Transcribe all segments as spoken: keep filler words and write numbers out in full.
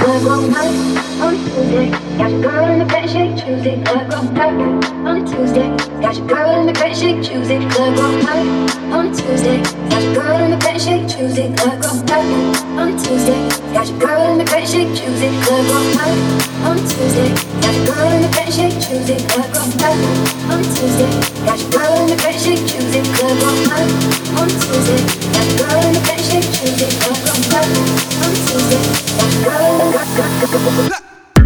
club all night on Tuesday. Got your girl in the bed, shake Tuesday. Club all night on Tuesday. Got your girl in the bed, shake Tuesday. Club all night on Tuesday. Got your girl in the bed, shake Tuesday. Club all night on Tuesday. Got your girl in the bed, shake Tuesday. Club all night on Tuesday. Got your girl in the bed, shake Tuesday. Club all night on Tuesday. Got your girl in the bed, shake Tuesday. Club all night on Tuesday. Got your girl in the bed, shake Tuesday. Club all night on Tuesday. Got your girl in the bed.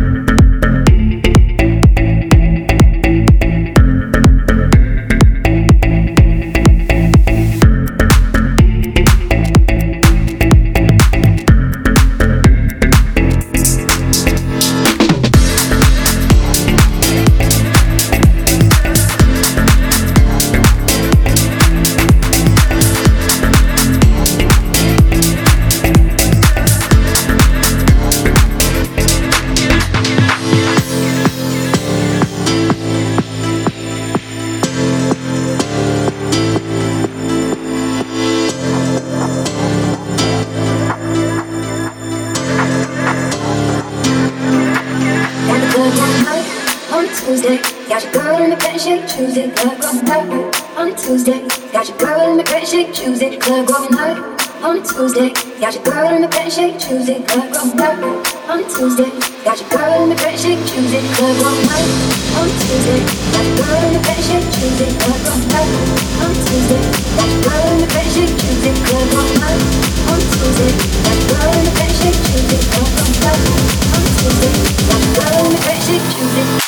Tuesday, club all night on Tuesday. Got your girl in the bed, shake Tuesday, club all night on Tuesday. Got your girl in the bed, shake Tuesday, club all night on Tuesday. Got your girl in the bed, shake Tuesday, club all night on Tuesday. Got your girl in the bed, shake Tuesday, club all night on Tuesday. Got your girl in the bed, shake Tuesday, club all night on Tuesday. Got your girl in the bed, shake Tuesday, club all night on Tuesday. Got your girl in the bed, shake Tuesday.